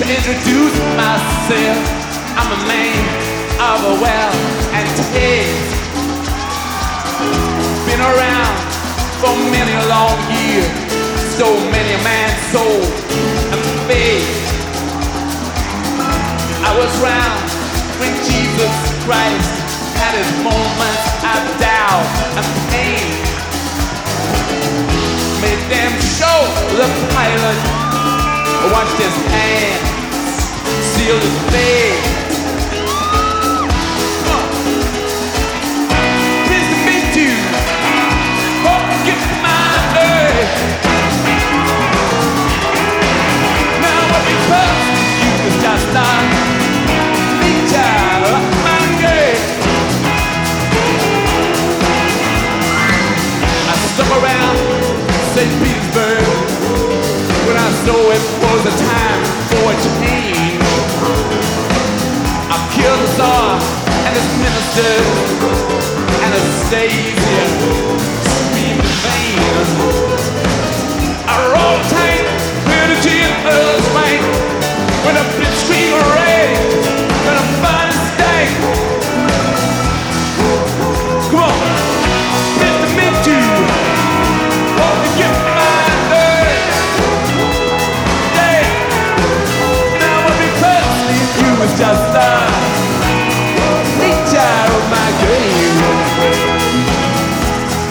introduce myself. I'm a man of a well and taste. Been around for many a long year. So many a man's soul and faith. I was round when Jesus Christ had his moments of doubt and pain. Made them show the pilot, watched his hands, sealed his fate. Pleased to meet you. Hope you get my earth. Now what because you was just not nature of my girl. I stuck around St. Petersburg when I saw it was a time for a change. I killed the Tsar and his ministers, Anastasia screamed in vain. I rolled tank, liturgy and Earl's rank, with a blitzkrieg array and a fine stank. Come on, pleased to meet you. Hope you get my nerve. Yeah, now what because you was just nature of my game.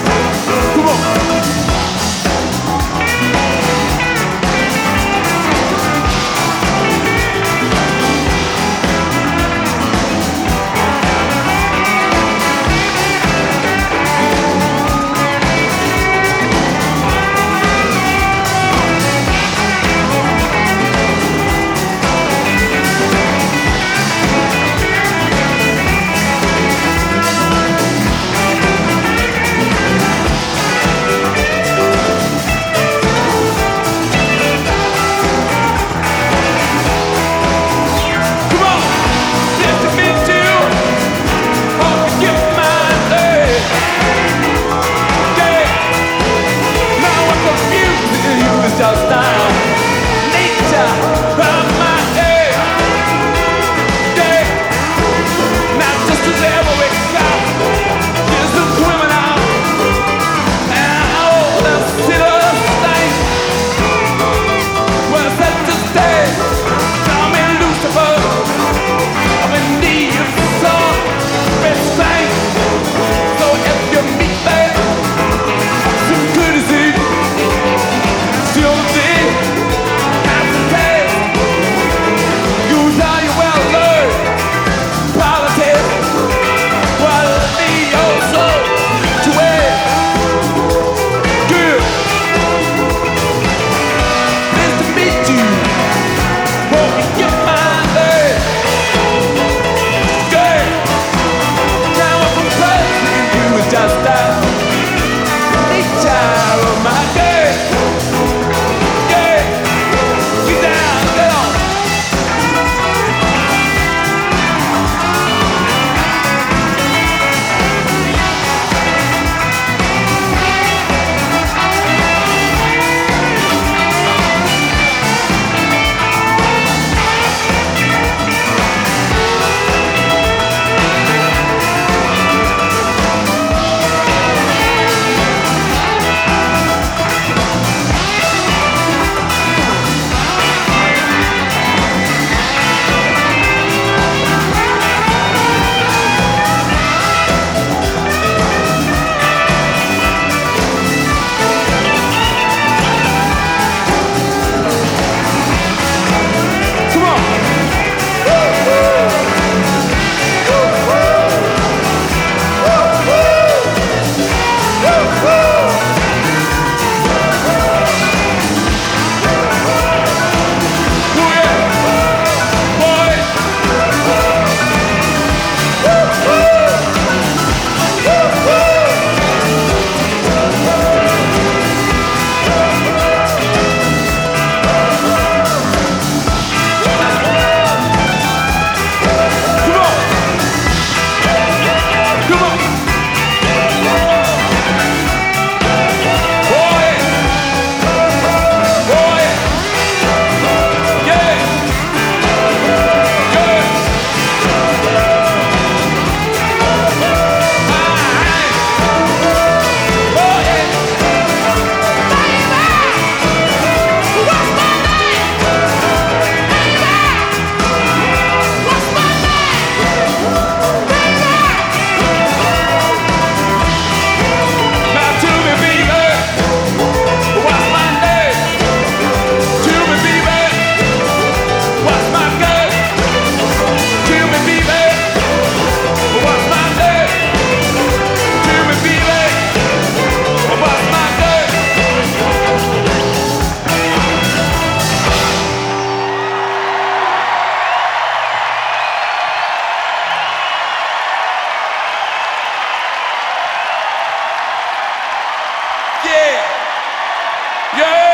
Yeah!